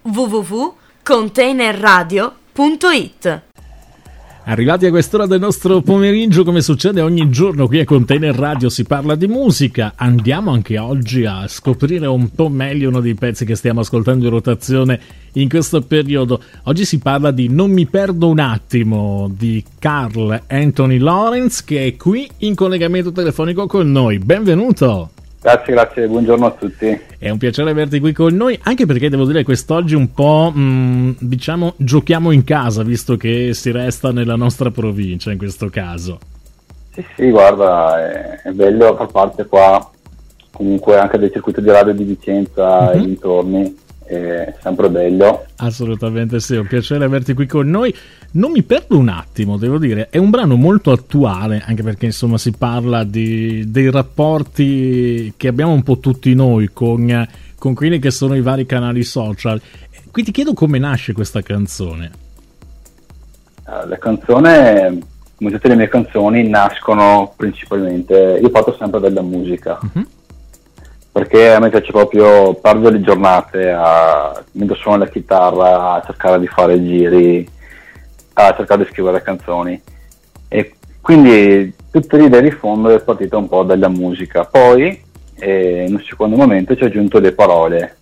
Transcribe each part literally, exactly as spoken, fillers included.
w w w punto container radio punto it. Arrivati a quest'ora del nostro pomeriggio, come succede ogni giorno qui a Container Radio si parla di musica. Andiamo anche oggi a scoprire un po' meglio uno dei pezzi che stiamo ascoltando in rotazione in questo periodo. Oggi si parla di Non mi perdo un attimo di Karl Anthony Lawrence, che è qui in collegamento telefonico con noi. Benvenuto! Grazie, grazie, buongiorno a tutti. È un piacere averti qui con noi, anche perché devo dire quest'oggi un po', mh, diciamo, giochiamo in casa, visto che si resta nella nostra provincia in questo caso. Sì, sì, guarda, è, è bello far parte qua, comunque anche del circuito di radio di Vicenza mm-hmm. e dintorni, è sempre bello. Assolutamente sì, è un piacere averti qui con noi. Non mi perdo un attimo, devo dire, è un brano molto attuale, anche perché insomma si parla di, dei rapporti che abbiamo un po' tutti noi con, con quelli che sono i vari canali social. Qui ti chiedo come nasce questa canzone. La canzone, come tutte le mie canzoni, nascono principalmente, io parto sempre dalla musica. Uh-huh. Perché a me piace proprio, perdo le giornate a, mentre suono la chitarra, a cercare di fare giri, a cercare di scrivere canzoni. E quindi tutta l'idea di fondo è partita un po' dalla musica. Poi, eh, in un secondo momento, ci ho aggiunto le parole.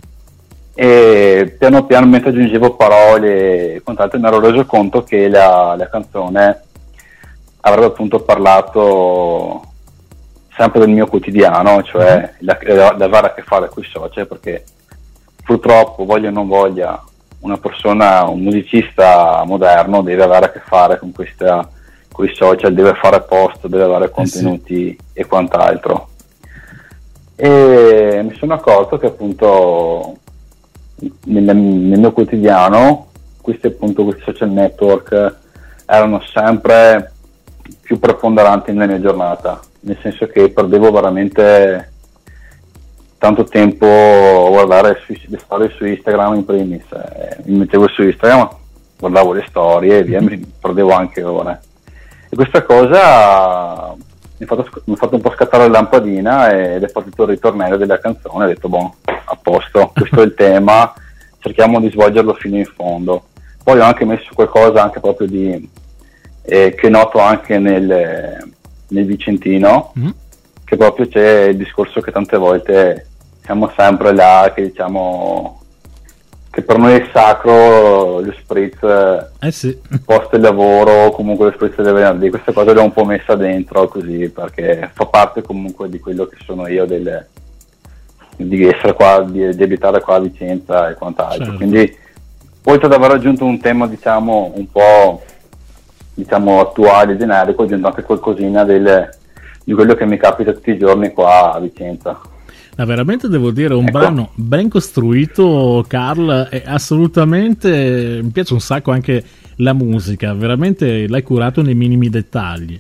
E piano piano, mentre aggiungevo parole e quant'altro, mi ero reso conto che la, la canzone avrebbe appunto parlato sempre del mio quotidiano, cioè la, la, la avere a che fare con i social, perché purtroppo, voglia o non voglia, una persona, un musicista moderno deve avere a che fare con questa, con i social, deve fare post, deve avere contenuti eh sì. e quant'altro. E mi sono accorto che appunto nel, nel mio quotidiano questi appunto questi social network erano sempre più preponderanti nella mia giornata, nel senso che perdevo veramente tanto tempo a guardare su, le storie su Instagram in primis, eh, mi mettevo su Instagram, guardavo le storie e via, mi perdevo anche ore. E questa cosa mi ha fatto, mi ha fatto un po' scattare la lampadina ed è partito il ritornello della canzone, ho detto boh, a posto, questo è il tema, cerchiamo di svolgerlo fino in fondo. Poi ho anche messo qualcosa anche proprio di eh, che noto anche nel, nel Vicentino, mm. che proprio c'è il discorso che tante volte siamo sempre là, che diciamo che per noi è sacro lo spritz eh sì. post il lavoro, comunque lo spritz del venerdì, questa cosa l'ho un po' messa dentro così, perché fa parte comunque di quello che sono io, del, di essere qua, di, di abitare qua a Vicenza e quant'altro. Certo. Quindi oltre ad aver aggiunto un tema diciamo un po' diciamo attuale, generico, ho aggiunto anche qualcosina del, di quello che mi capita tutti i giorni qua a Vicenza. Ma veramente devo dire un ecco. brano ben costruito, Karl, e assolutamente mi piace un sacco anche la musica, veramente l'hai curato nei minimi dettagli.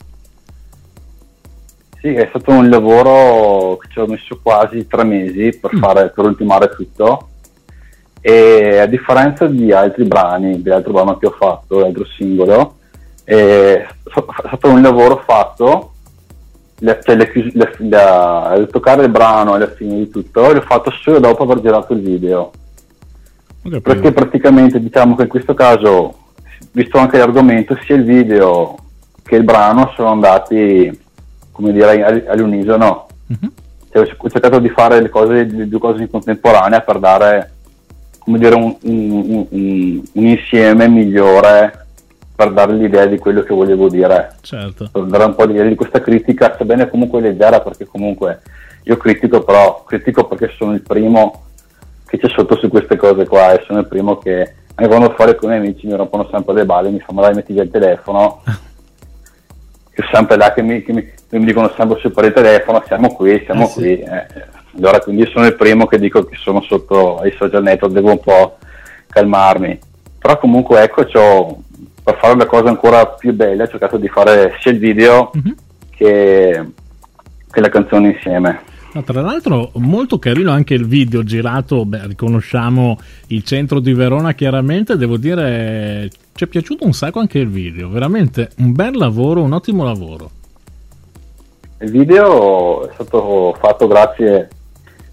Sì, è stato un lavoro che ci ho messo quasi tre mesi per mm. fare, per ultimare tutto, e a differenza di altri brani, di altro brano che ho fatto, altro singolo, è stato un lavoro fatto. Le, cioè le, le, le, le, toccare il brano e la fine di tutto l'ho fatto solo dopo aver girato il video, okay, perché praticamente diciamo che in questo caso, visto anche l'argomento, sia il video che il brano sono andati, come dire, all'unisono. Mm-hmm. Cioè, ho cercato di fare le cose, le due cose in contemporanea per dare, come dire, un, un, un, un insieme migliore, per dare l'idea di quello che volevo dire. Certo. Per dare un po' l'idea di questa critica, sebbene comunque leggera, perché comunque io critico, però critico perché sono il primo che c'è sotto su queste cose qua, e sono il primo che anche quando fare con i miei amici mi rompono sempre le balle, mi fanno dai, metti via il telefono, che sempre là che mi, che mi, che mi dicono sempre su per il telefono, siamo qui, siamo eh, qui. Sì. Eh, allora quindi io sono il primo che dico che sono sotto ai social network, devo un po' calmarmi. Però comunque ecco, c'ho, per fare una cosa ancora più bella, ho cercato di fare sia il video mm-hmm. che, che la canzone insieme. No, tra l'altro molto carino anche il video girato, beh, riconosciamo il centro di Verona chiaramente, devo dire ci è piaciuto un sacco anche il video, veramente un bel lavoro, un ottimo lavoro. Il video è stato fatto grazie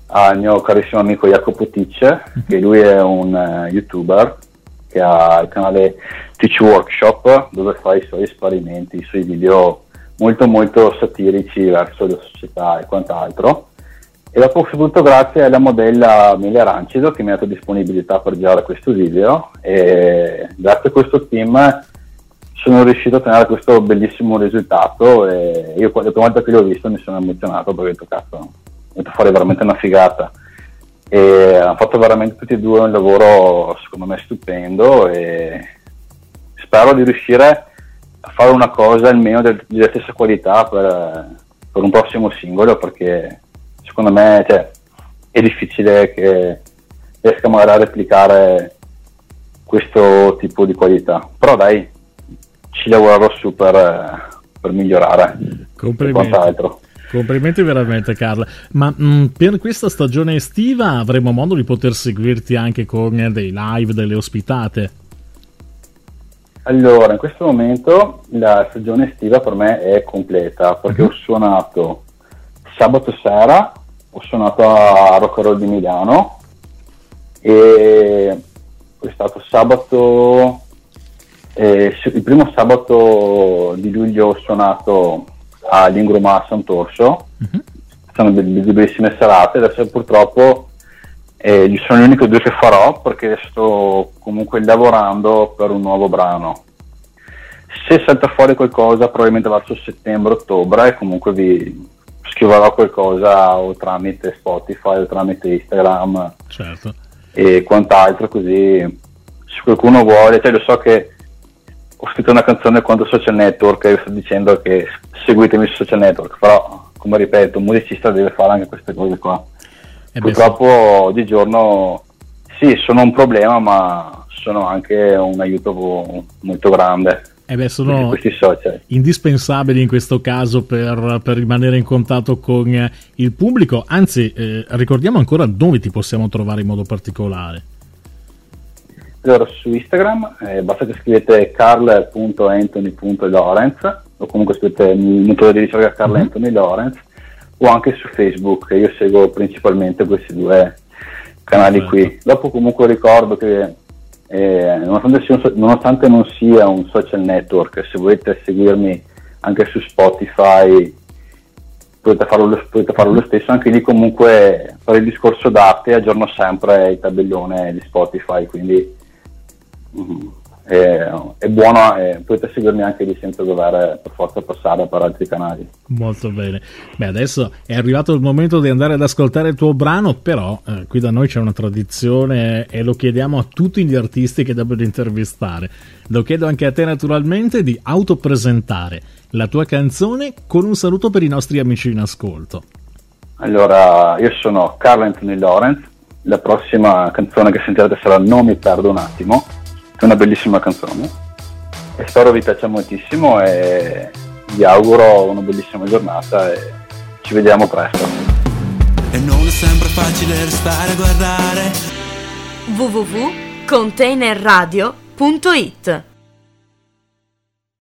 al mio carissimo amico Jacopo Ticce, che lui è un uh, youtuber che ha il canale Teach Workshop, dove fa i suoi esperimenti, i suoi video molto molto satirici verso la società e quant'altro. E dopo ho saputo grazie alla modella Mele Arancido che mi ha dato disponibilità per girare questo video, e grazie a questo team sono riuscito a ottenere questo bellissimo risultato, e io la prima volta che l'ho visto mi sono emozionato perché ho detto cazzo, ho detto fare veramente una figata, e hanno fatto veramente tutti e due un lavoro secondo me stupendo, e spero di riuscire a fare una cosa almeno del, della stessa qualità per, per un prossimo singolo, perché secondo me cioè, è difficile che riesca magari a replicare questo tipo di qualità, però dai, ci lavorerò su per, per migliorare. Complimenti. Complimenti veramente, Carla. Ma mh, per questa stagione estiva avremo modo di poter seguirti anche con dei live, delle ospitate? Allora, in questo momento la stagione estiva per me è completa, perché mm-hmm. ho suonato sabato sera, ho suonato a Rock and Roll di Milano, e è stato sabato, eh, il primo sabato di luglio ho suonato a Lingroma a Sant'Orso, mm-hmm. sono delle bellissime serate. Adesso purtroppo eh, sono le uniche due che farò, perché sto comunque lavorando per un nuovo brano. Se salta fuori qualcosa probabilmente verso settembre-ottobre, comunque vi scriverò qualcosa o tramite Spotify o tramite Instagram, certo, e quant'altro, così se qualcuno vuole, cioè lo so che ho scritto una canzone contro social network e io sto dicendo che seguitemi su social network, però come ripeto un musicista deve fare anche queste cose qua. E purtroppo di giorno sì, sono un problema, ma sono anche un aiuto molto grande. Eh beh, sono indispensabili in questo caso per, per rimanere in contatto con il pubblico. Anzi, eh, ricordiamo ancora dove ti possiamo trovare in modo particolare. Allora, su Instagram eh, basta che scrivete carl punto anthony punto lorenz, o comunque scrivete il motore di ricerca Carl mm-hmm. Anthony Lorenz, o anche su Facebook. Io seguo principalmente questi due canali certo. qui. Dopo comunque ricordo che Eh, nonostante, sia un, nonostante non sia un social network, se volete seguirmi anche su Spotify potete farlo, potete farlo lo stesso, anche lì comunque per il discorso date aggiorno sempre il tabellone di Spotify, quindi mm, è, è buono, e potete seguirmi anche lì senza dover per forza passare per altri canali. Molto bene. Beh, adesso è arrivato il momento di andare ad ascoltare il tuo brano, però eh, qui da noi c'è una tradizione e lo chiediamo a tutti gli artisti che devono intervistare. Lo chiedo anche a te naturalmente di autopresentare la tua canzone con un saluto per i nostri amici in ascolto. Allora, io sono Carl Anthony Lorenz, la prossima canzone che sentirete sarà Non mi perdo un attimo, che è una bellissima canzone, e spero vi piaccia moltissimo, e vi auguro una bellissima giornata e ci vediamo presto. E non è sempre facile restare a guardare. w w w punto container radio punto it